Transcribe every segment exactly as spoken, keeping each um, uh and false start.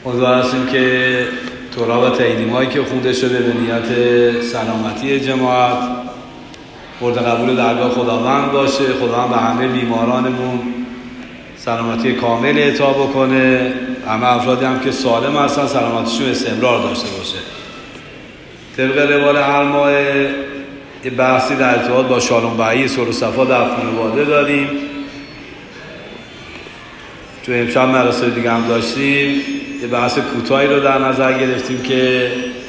امیدوار هستیم که تورا و تعلیم هایی که خونده شده به نیت سلامتی جماعت مورد قبول درگاه خداوند باشه. خداوند به همه بیمارانمون سلامتی کامل اعطا بکنه. همه افرادی هم که سالم هستن سلامتیشون استمرار داشته باشه. طبق روال هر ماه یه بحثی در ارتباط با شالوم بهی سر و صفا در خانواده داریم. تو امشب مراسم دیگه هم داشتیم. یه بحث کوتاهی رو در نظر گرفتیم که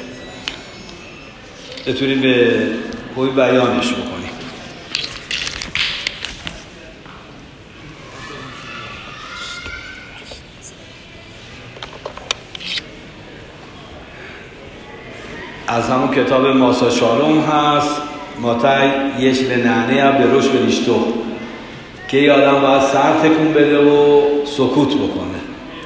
بتونیم به خوبی بیانش بکنیم. از همون کتاب ماسا شالوم هست ماтай یش لنعنه به روش بریشتو که یه آدم باید سر تکون بده و سکوت بکنه.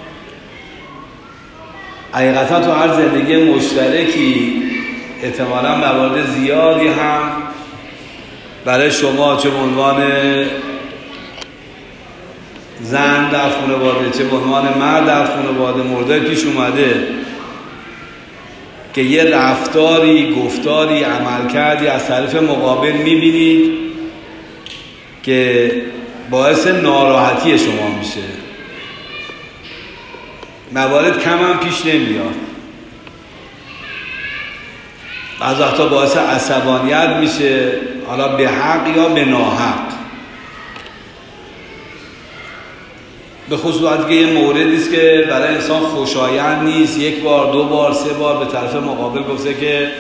حقیقتا تو هر زندگی مشترکی احتمالاً موارد زیادی هم برای شما چه به عنوان زن در خانواده چه به عنوان مرد در خانواده موردی پیش اومده که یه رفتاری، گفتاری، عملکردی از طرف مقابل میبینید که باعث ناراحتی شما میشه. موارد کم هم پیش نمیاد. بعض وقتا باعث عصبانیت میشه، حالا به حق یا به ناحق. به خصوص وقتی یه موردی است که برای انسان خوشایند نیست، یک بار دو بار سه بار به طرف مقابل گفته که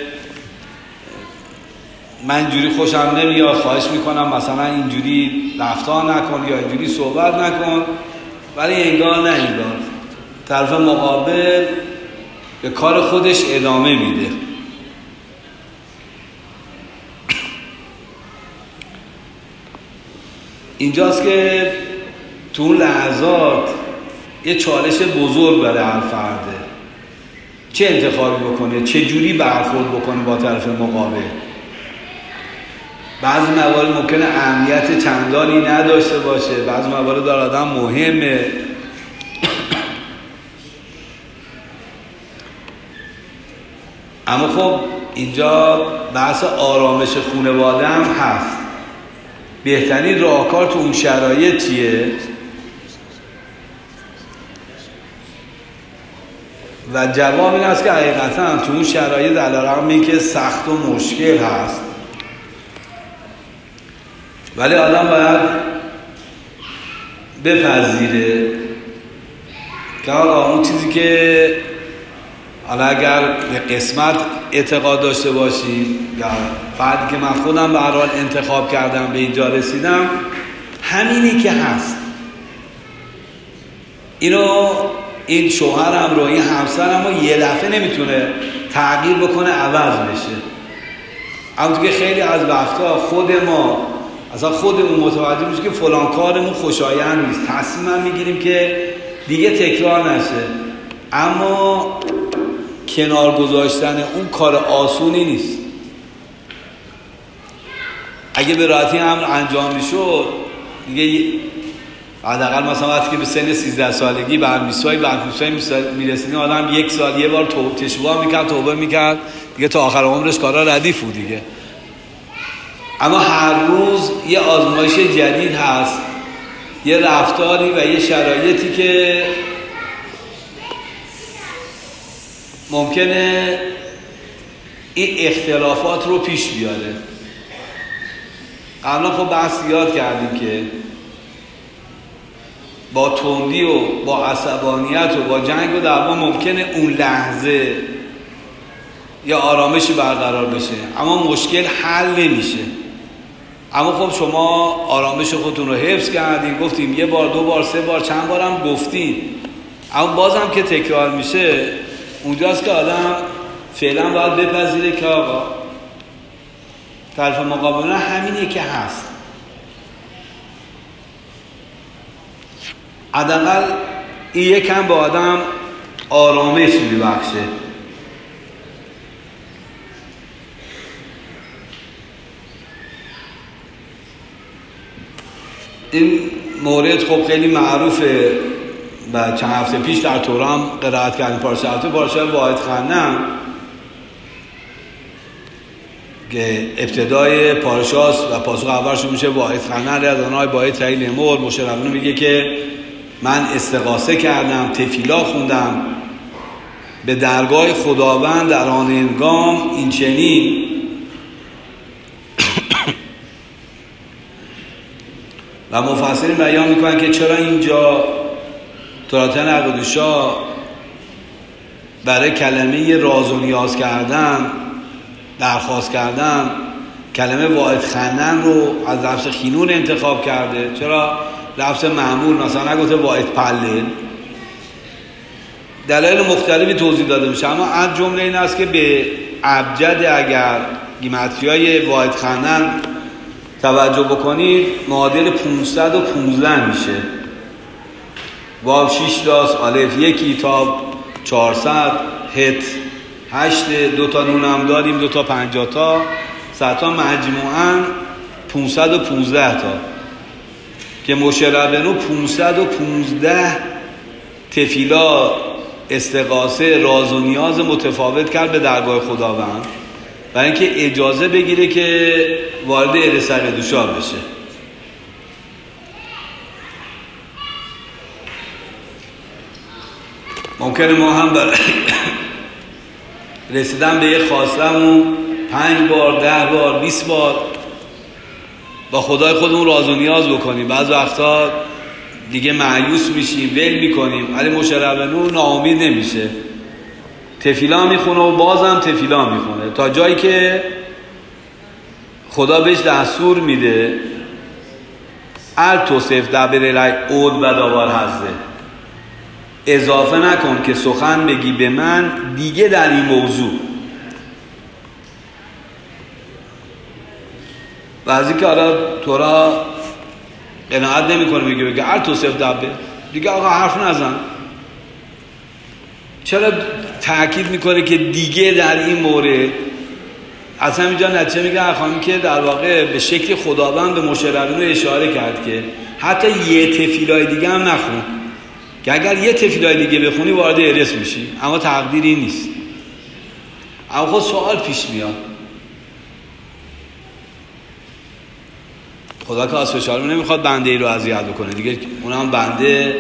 من اینجوری خوشم نمیاد، خواهش میکنم مثلا اینجوری رفتار نکن یا اینجوری صحبت نکن، ولی انگار نه انگار طرف مقابل به کار خودش ادامه میده. اینجاست که تو اون لحظات یه چالش بزرگ برای هر فرده، چه انتخابی بکنه، چه جوری برخورد بکنه با طرف مقابل. بعضی موارد ممکنه اهمیت چندانی نداشته باشه، بعضی موارد در آدم مهمه. اما خب اینجا بحث آرامش خانواده هم هست. بهترین راهکار تو اون شرایط چیه؟ و جواب این است که حقیقتا تو اون شرایط علیرغم اینکه سخت و مشکل هست، ولی آدم باید بپذیره که آقا اون چیزی که حالا اگر به قسمت اعتقاد داشته باشی یا فردی که من خودم به هر حال انتخاب کردم به اینجا رسیدم همینی که هست، اینو این شوهرم رو این همسرم رو یه دفعه نمیتونه تغییر بکنه عوض بشه. اما که خیلی از وقتا خود ما اصلا خودمون متوجه میشه که فلان کارمون خوشایند نیست، تصمیم هم میگیریم که دیگه تکرار نشه. اما کنار گذاشتن اون کار آسونی نیست. اگه به راحتی هم انجام میشد دیگه حداقل مثلا وقتی که به سن سیزده سالگی به بیست سال میرسیدین آدم یک سال یه بار توبه تشبیه میکرد توبه میکرد دیگه تا آخر عمرش کارا ردیف بود دیگه. اما هر روز یه آزمایش جدید هست، یه رفتاری و یه شرایطی که ممکنه این اختلافات رو پیش بیاره. قبلا خب بحث یاد کردیم که با تندی و با عصبانیت و با جنگ و دعوا ممکنه اون لحظه یا آرامشی برقرار بشه اما مشکل حل نمیشه. اما خب شما آرامش خودتون رو حفظ کردین، گفتیم یه بار دو بار سه بار چند بارم گفتین، اما بازم که تکرار میشه اونجاست که آدم فعلا باید بپذیره که آقا طرف مقابل همینی که هست. حداقل این یکم به آدم آرامش میبخشه. این مورد خب خیلی معروفه و چند هفته پیش در توران قرائت کردیم پارچه هفته پارچه واحد خندم که ابتدای پارشاست و پاسخ اولش میشه واحد خندن ردانای باید تایل امور. مشه ربنو میگه که من استغاثه کردم، تفیلا خوندم به درگاه خداوند در آن هنگام این چنین و مفسرین بیان میکنن که چرا اینجا توراتن عقدوشا برای کلمه راز و نیاز کردن درخواست کردن کلمه واحد خندن رو از لفظ خینون انتخاب کرده. چرا لفظ معمول مثلا نگفته واحد پله؟ دلایل مختلفی توضیح داده میشه، اما از جمله این است که به ابجد اگر گیمتریای واحد خندن توجه بکنید معادل پانصد و پانزده میشه. واو شش تاست، الف یکی تا چهارصد، هت هشت، دو تا نون هم داریم، دو تا پنجاه تا، صد تا مجموعاً پانصد و پانزده تا که مشه ربنو پانصد و پانزده تفیلا استغاثه راز و نیاز متفاوت کرد به درگاه خداوند برای اینکه اجازه بگیره که وارد ارث عقدوشا بشه. ممکنه ما هم برای رسیدن به یه خواستمون پنج بار، ده بار، بیست بار با خدای خودمون راز و نیاز بکنیم. بعض وقتا دیگه مایوس میشیم، ول میکنیم، ولی مشه ربنو ناامید نمیشه، تفیلا میخونه و بازم تفیلا میخونه تا جایی که خدا بهش دستور میده ال توصف دبر الی اود و داوار هزده، اضافه نکن که سخن بگی به من دیگه در این موضوع. و از اینکه حالا تورا قناعت نمی کنه میگه بگه ال توصف دبر دیگه آقا حرف نزن. چرا تأکید میکنه که دیگه در این مورد؟ اصلا اینجا نتیجه میگه اخوامی که در واقع به شکل خداوند به مشه ربنو اشاره کرد که حتی یه تفیلای دیگه هم نخون، که اگر یه تفیلای دیگه بخونی وارد ارث میشی، اما تقدیری نیست. اما خود سوال پیش میاد، خدا که از فشار نمیخواد بنده ای رو اذیت بکنه دیگه، اونم بنده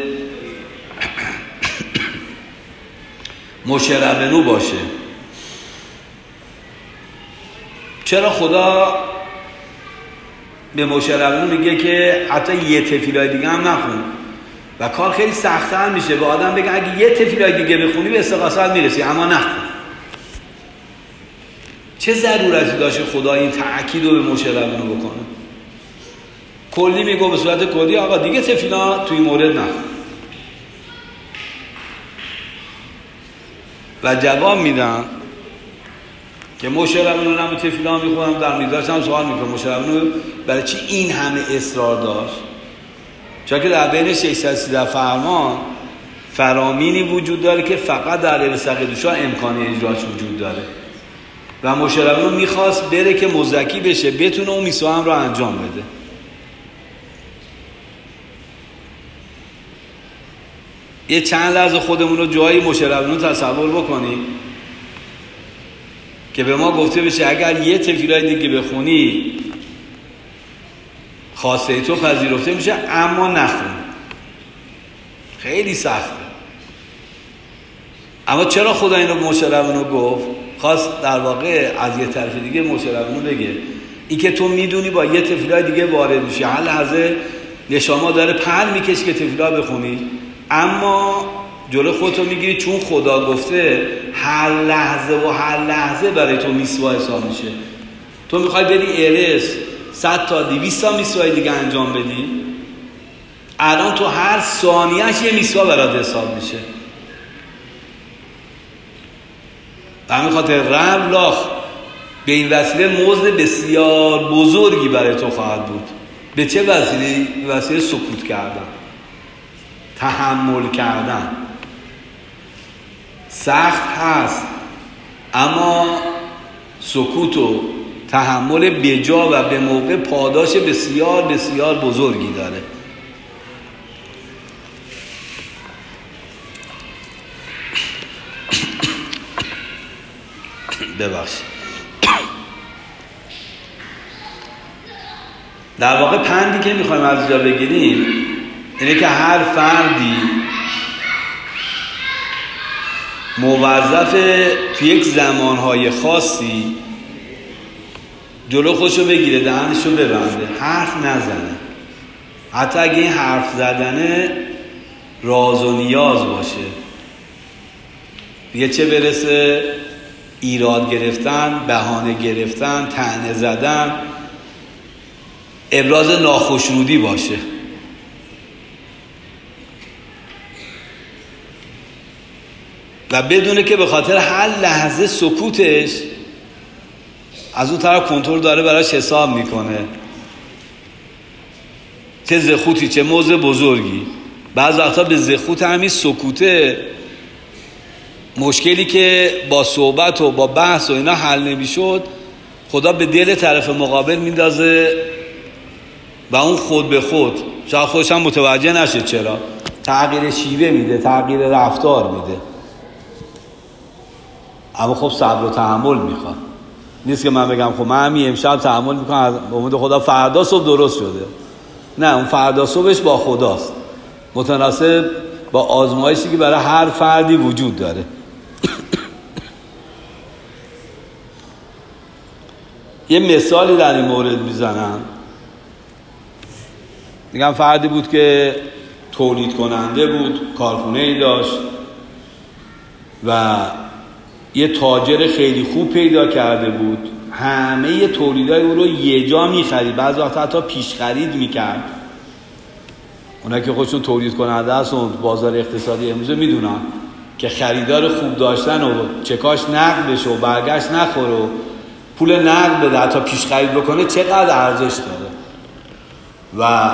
مشه ربنو باشه. چرا خدا به مشه ربنو میگه که حتی یه تفیلای دیگه هم نخون؟ و کار خیلی سخت‌تر میشه به آدم بگه اگه یه تفیلای دیگه بخونی به استغاثت میرسی، اما نخون. چه ضرورتی داشت خدا این تأکید رو به مشه ربنو بکنه؟ کلی میگه به صورت کلی آقا دیگه تفیلا توی مورد نخون. و جواب میدن که مشه ربنو نمی تفیلا میخونم در میدارش هم سوال میکنم مشه ربنو برای چی این همه اصرار داشت؟ چون که در بین ششصد و سیزده فرمان فرامینی وجود داره که فقط در ارث عقدوشا امکان اجراش وجود داره و مشه ربنو میخواست بره که مزکی بشه، بتونه اون میثاق هم رو انجام بده. یه چند لحظه خودمون رو جایی مشه ربنو تصور بکنیم که به ما گفته بشه اگر یه تفیلای دیگه بخونی خواسته تو پذیرفته میشه، اما نخون. خیلی سخته. اما چرا خدا اینو مشه ربنو گفت؟ خواست در واقع از یه طرف دیگه مشه ربنو بگه این که تو میدونی با یه تفیلای دیگه وارد میشه، هر لحظه نشاما داره پر میکشه که تفیلا بخونی، اما جلو خودتو میگیری چون خدا گفته هر لحظه و هر لحظه برای تو میسوا حساب میشه. تو میخوای بری ارث صد تا دویست تا میسوای دیگه انجام بدی، الان تو هر ثانیهش یه میسوا برات حساب میشه. به همین خاطر رب لاخ به این وسیله مزد بسیار بزرگی برای تو خواهد بود. به چه وسیله؟ به وسیله سکوت کردن، تحمل کردن. سخت هست، اما سکوت و تحمل بجا و به موقع پاداش بسیار بسیار بزرگی داره. ببخشید. در واقع پندی که میخوایم از اینجا بگیریم اینه که هر فردی موظفه تو یک زمانهای خاصی جلو خودشو بگیره، دهنشو ببنده، حرف نزنه، حتی اگه این حرف زدنه راز و نیاز باشه. دیگه چه برسه ایراد گرفتن، بهانه گرفتن، طعنه زدن، ابراز ناخوشنودی باشه. و بدونه که به خاطر هر لحظه سکوتش از اون طرف کنترل داره براش حساب میکنه، چه زخوتی چه موضع بزرگی. بعض وقتا به زخوت همین سکوته مشکلی که با صحبت و با بحث و اینا حل نمیشد خدا به دل طرف مقابل میندازه و اون خود به خود شاید خودش هم متوجه نشه چرا تغییر شیوه میده، تغییر رفتار میده. اما خب صبر و تحمل میخواد. نیست که من بگم خب من همین امشب تحمل میکنم به امید خدا فردا صبح درست شده. نه، اون فردا صبحش با خداست، متناسب با آزمایشی که برای هر فردی وجود داره. یه مثالی در این مورد میزنم. میگم فردی بود که تولید کننده بود، کارخونه ای داشت و یه تاجر خیلی خوب پیدا کرده بود. همه تولیدای او رو یه جا میخرید، بعضی وقتا حتی پیش خرید میکرد. اونا که خودشون تولید کننده است و بازار اقتصادی امروزه میدونن که خریدار خوب داشتن و چکاش نقد بشه و برگشت نخوره و پول نقد بده حتی پیش خرید بکنه چقدر ارزش داره. و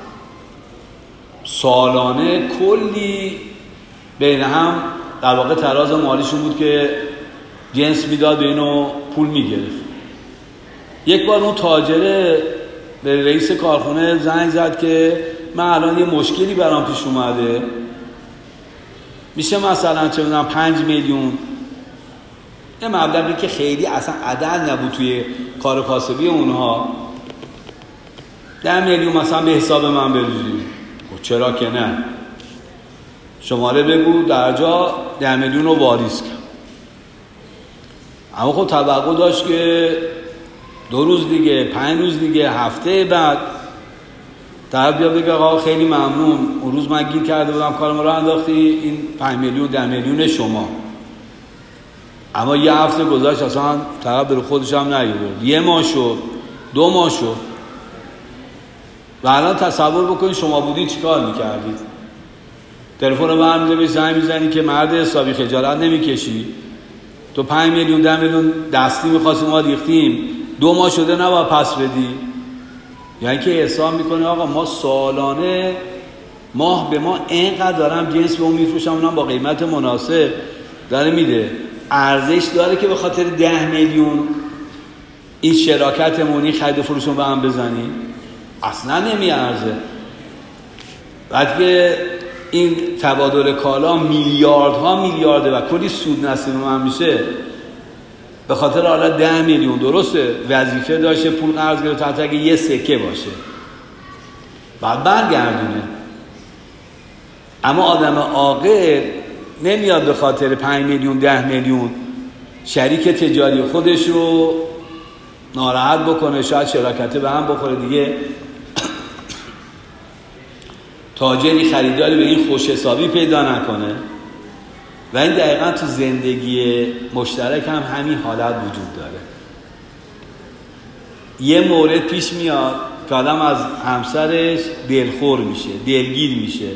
سالانه کلی بین هم در واقع تراز مالیشون بود که جنس میداد و اینو پول میگرفت. یک بار اون تاجره به رئیس کارخونه زنگ زد که من الان یه مشکلی برام پیش اومده، میشه مثلا چه میدونم پنج میلیون، یه مبلغی که خیلی اصلا عدد نبود توی کار کاسبی اونها، ده میلیون مثلا به حساب من بریزی. چرا که نه، شماره بگو در جا ده میلیون رو واریز کن. اما خب توقع داشت که دو روز دیگه، پنج روز دیگه، هفته بعد طرف بیا بگه آقا خیلی ممنون، اون روز من گیر کرده بودم کارم رو انداختی، این پنج میلیون ده میلیون شما. اما یه هفته گذشت اصلا طرف به خودش هم نیورد، یه ماه شد، دو ماه شد. و الان تصور بکنید شما بودید چیکار میکردید؟ تلفن رو برمی‌داری بهش زنگ میزنی که مرد حسابی خجالت نمیکشی، تو پنج میلیون ده میلیون دستی میخواستیم ما ریختیم، دو ماه شده نباید پس بدی. یعنی که حساب میکنه آقا ما سالانه ماه به ما اینقدر دارم جنس به اون میفروشم، اونم با قیمت مناسب داره میده، ارزش داره که به خاطر ده میلیون این شراکتمونی خرید و فروشون به هم بزنی؟ اصلا نمیارزه. بعد که این تبادل کالا میلیاردها میلیارده و کلی سود نصیب من میشه، به خاطر حالا ده میلیون درسته وظیفه داشته پول قرض گرفت حتی اگه یه سکه باشه بعد برگردونه. اما آدم عاقل نمیاد به خاطر پنج میلیون ده میلیون شریک تجاری خودش رو ناراحت بکنه، شاید شراکته به هم بخوره دیگه. تاجری خریداری به این خوش حسابی پیدا نکنه. و این دقیقا تو زندگی مشترک هم همین حالت وجود داره. یه مورد پیش میاد که آدم از همسرش دلخور میشه، دلگیر میشه.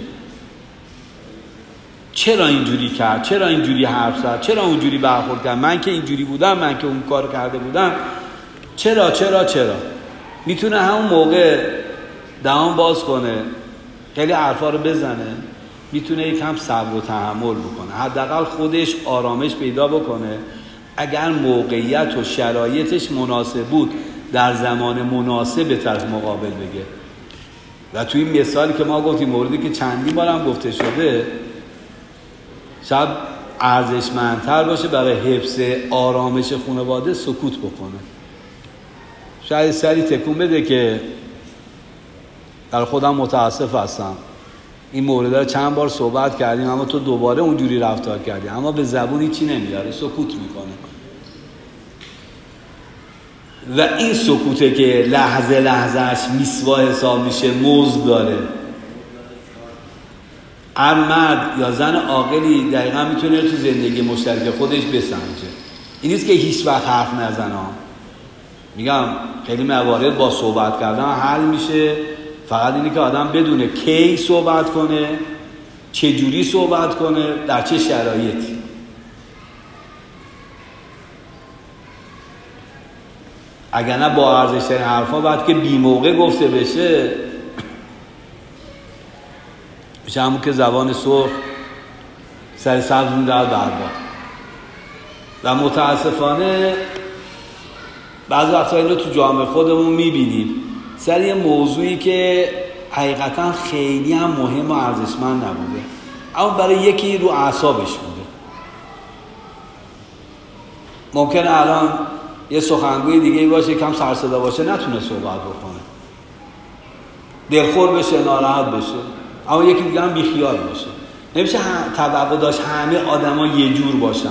چرا اینجوری کرد؟ چرا اینجوری حرف زد؟ چرا اونجوری برخورد کرد؟ من که اینجوری بودم، من که اون کار کرده بودم، چرا چرا چرا؟ میتونه همون موقع دهان باز کنه، خیلی حرفا رو بزنه، میتونه یکم صبر و تحمل بکنه، حداقل خودش آرامش پیدا بکنه. اگر موقعیت و شرایطش مناسب بود در زمان مناسب به طرف مقابل بگه. و توی این مثالی که ما گفتیم، موردی که چندین بار هم گفته شده، شاید ارزشمندتر باشه برای حفظ آرامش خانواده سکوت بکنه. شاید سری تکون بده که در خودم متاسف هستم این مورد رو چند بار صحبت کردیم اما تو دوباره اونجوری رفتار کردی، اما به زبون هیچی نمیاره، سکوت میکنه. و این سکوته که لحظه لحظهش میسوا حساب میشه، مزد داره. هر مرد یا زن عاقلی دقیقا میتونه تو زندگی مشترک خودش بسنجه. این نیست که هیچ وقت حرف نزنه. میگم خیلی موارد با صحبت کردن حل میشه، فقط اینه که آدم بدونه کی صحبت کنه، چه جوری صحبت کنه، در چه شرایطی. اگر نه با ارزش‌ترین حرفا باید که بی موقع گفته بشه، میشه همون که زبان سرخ سر سبز مونده از برباد. و متاسفانه بعضی وقتا اینو تو جامعه خودمون میبینیم سر یه موضوعی که حقیقتا خیلی هم مهم و ارزشمند نبوده، اما برای یکی رو اعصابش بوده. ممکنه الان یه سخنگوی دیگه باشه کم سر صدا باشه نتونه صحبت بکنه، دلخور بشه، ناراحت بشه، اما یکی دیگه هم بیخیال باشه. نمیشه توقع داشت همه آدما یه جور باشن.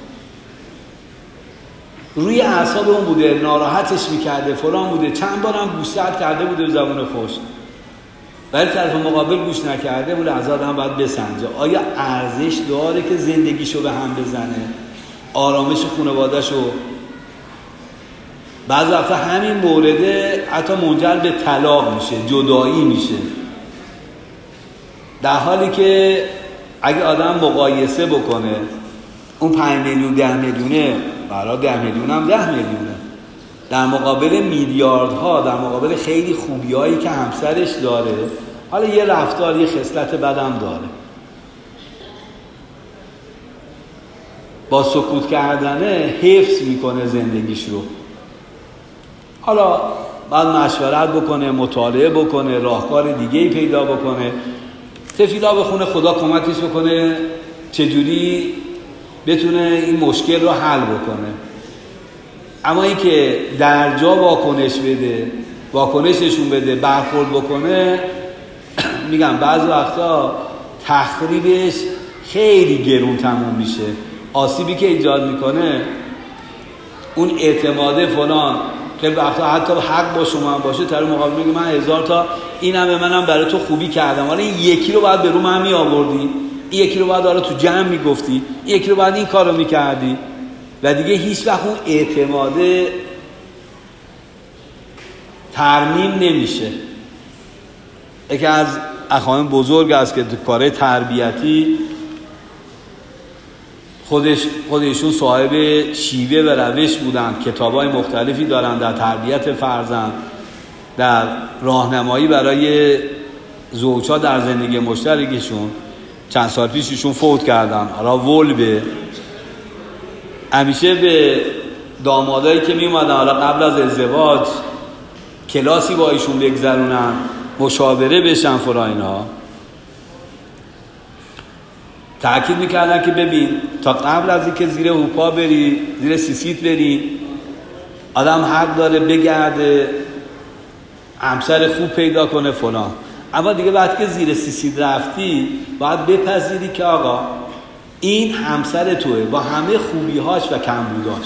روی اعصاب اون بوده، ناراحتش میکرده، فلان بوده، چند بارم گوشزد کرده بوده به زبون خوش، ولی طرف مقابل گوش نکرده بوده. از آدم باید بسنجه آیا ارزش داره که زندگیشو به هم بزنه، آرامش خانواده‌شو. بعضی وقتا همین مورده حتی منجر به طلاق میشه، جدایی میشه، در حالی که اگه آدم مقایسه بکنه اون پنج میلیون ده میلیونه برای ده میلیون هم ده میلیونه در مقابل میلیاردها، در مقابل خیلی خوبیایی که همسرش داره، حالا یه رفتار یه خصلت بدم داره، با سکوت کردنه حفظ میکنه زندگیش رو. حالا بعد مشورت بکنه، مطالعه بکنه، راهکار دیگه‌ای پیدا بکنه، تفیلا بخونه، خدا کمکش بکنه چجوری بتونه این مشکل رو حل بکنه. اما این که در جا واکنش بده، واکنش نشون بده، برخورد بکنه، میگم بعضی وقتا تخریبش خیلی گرون تموم میشه. آسیبی که ایجاد میکنه اون اعتماده فلان که وقتا حتی حق با شما هم باشه، طرف مقابل میگه من هزار تا اینم به منم برای تو خوبی کردم، حالا این یکی رو باید به رو من می آوردی، این یکی رو باید حالا تو جمع میگفتی، این یکی رو باید این کارو میکردی، و دیگه هیچ وقت اون اعتماده ترمیم نمیشه. یکی از اخوان بزرگ است که تو کار تربیتی خودش خودشون صاحب شیوه و روش بودن، کتابای مختلفی دارن در تربیت فرزند، در راهنمایی برای زوجها در زندگی مشترکشون. چند سال پیششون فوت کردن. حالا ولبه همیشه به دامادایی که می اومدن حالا قبل از ازدواج کلاسی با ایشون بگذرونن، مشاوره بشن فرا اینا، تأکید میکردن که ببین تا قبل از اینکه زیر هوپا بری، زیر سیسیت بری، آدم حق داره بگرده همسر خوب پیدا کنه فلان، اما دیگه بعد که زیر سیسیت رفتی باید بپذیری که آقا این همسر توه با همه خوبیهاش و کمبوداش.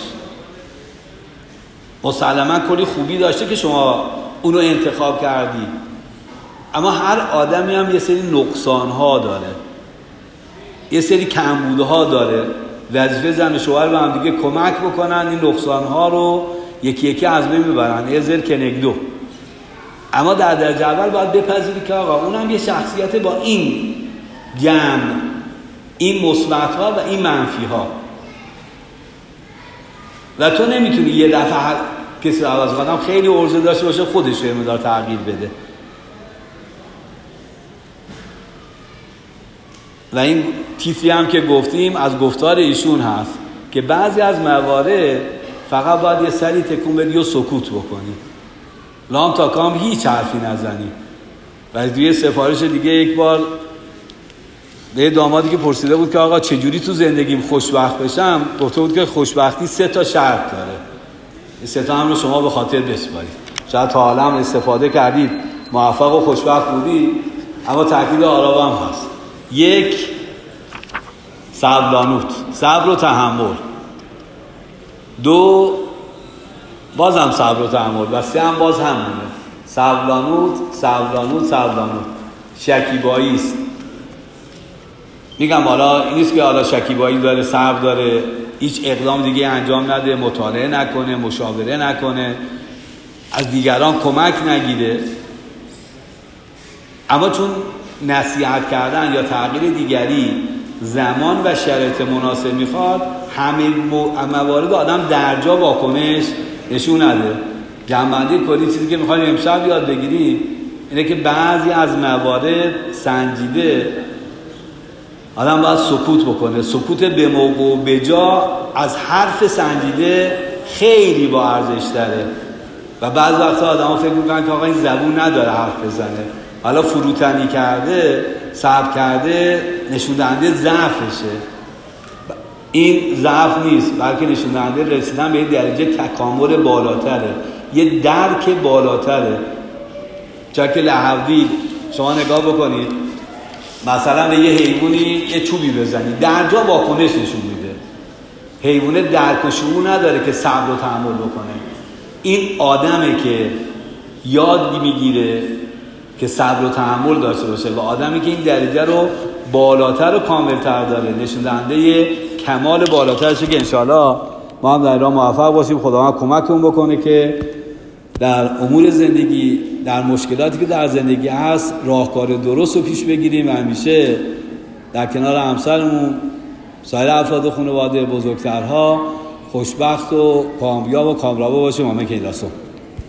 مسلما کلی خوبی داشته که شما اونو انتخاب کردی، اما هر آدمی هم یه سری نقصانها داره، یه سری کمبودها داره. وظیفه زن و شوهر به هم دیگه کمک بکنن این نقصانها رو یکی یکی از بین ببرن، ازر کنگدو. اما در درجه اول باید بپذیری که آقا اونم یه شخصیت با این جمع، این مثبت‌ها و این منفی‌ها، و تو نمیتونی یه دفعه کسی رو عوض کنم خیلی عرضه داشته باشه خودش رو مدار تغییر بده. و این تیتری هم که گفتیم از گفتار ایشون هست که بعضی از موارد فقط باید یه سری تکون بدی و سکوت بکنی، لام تا کام هیچ حرفی نزنی. و دوی سفارش دیگه یک بار به دامادی که پرسیده بود که آقا چجوری تو زندگیم خوشبخت بشم، گفته بود که خوشبختی سه تا شرط داره. این سه تا هم رو شما به خاطر بسپارید. شاید تا حالا هم استفاده کردید، موفق و خوشبخت بودید، اما تاکید آرام هم هست. یک، صبرانوت، صبر و تحمل. دو، بازم صبر و تحمل. و سه هم باز همونه، صبرانوت، صبرانوت، صبرانوت. شکیبایی است. میگم حالا این نیست که حالا شکیبایی داره، صبر داره، هیچ اقدام دیگه انجام نده، مطالعه نکنه، مشاوره نکنه، از دیگران کمک نگیره، اما چون نصیحت کردن یا تغییر دیگری زمان و شرایط مناسب میخواد، همه موارد آدم درجا واکنش نشون نده. جنبندی کلی چیزی که میخوایم امشب یاد بگیریم اینه که بعضی از موارد سنجیده آدم باید سکوت بکنه. سکوت به موقع و به جا از حرف سنجیده خیلی با ارزش داره. و بعض وقتا آدم ها فکر میکنن که آقا این زبون نداره حرف بزنه، حالا فروتنی کرده، صبر کرده، نشون دهنده ضعفشه. این ضعف نیست، بلکه نشون دهنده رسیدن به یه درجه تکامل بالاتره، یه درک بالاتره. چون که لحظی شما نگاه بکنید، مثلا به یه حیوانی یه چوبی بزنید، درجا واکنش نشون میده. حیوانه درک و شعور نداره که صبر و تحمل بکنه. این آدمه که یاد میگیره که صبر و تحمل داشته باشه و آدمی که این درجه رو بالاتر و کاملتر داره، نشون دهنده کمال بالاترشه که انشاءالله ما هم در راه موفق باشیم. خداوند کمکمون بکنه که در امور زندگی، در مشکلاتی که در زندگی هست، راهکار درست رو پیش بگیریم و همیشه در کنار همسرمون، سایر افراد خانواده، بزرگترها خوشبخت و کامیاب و کامرابا باشیم. آمین که این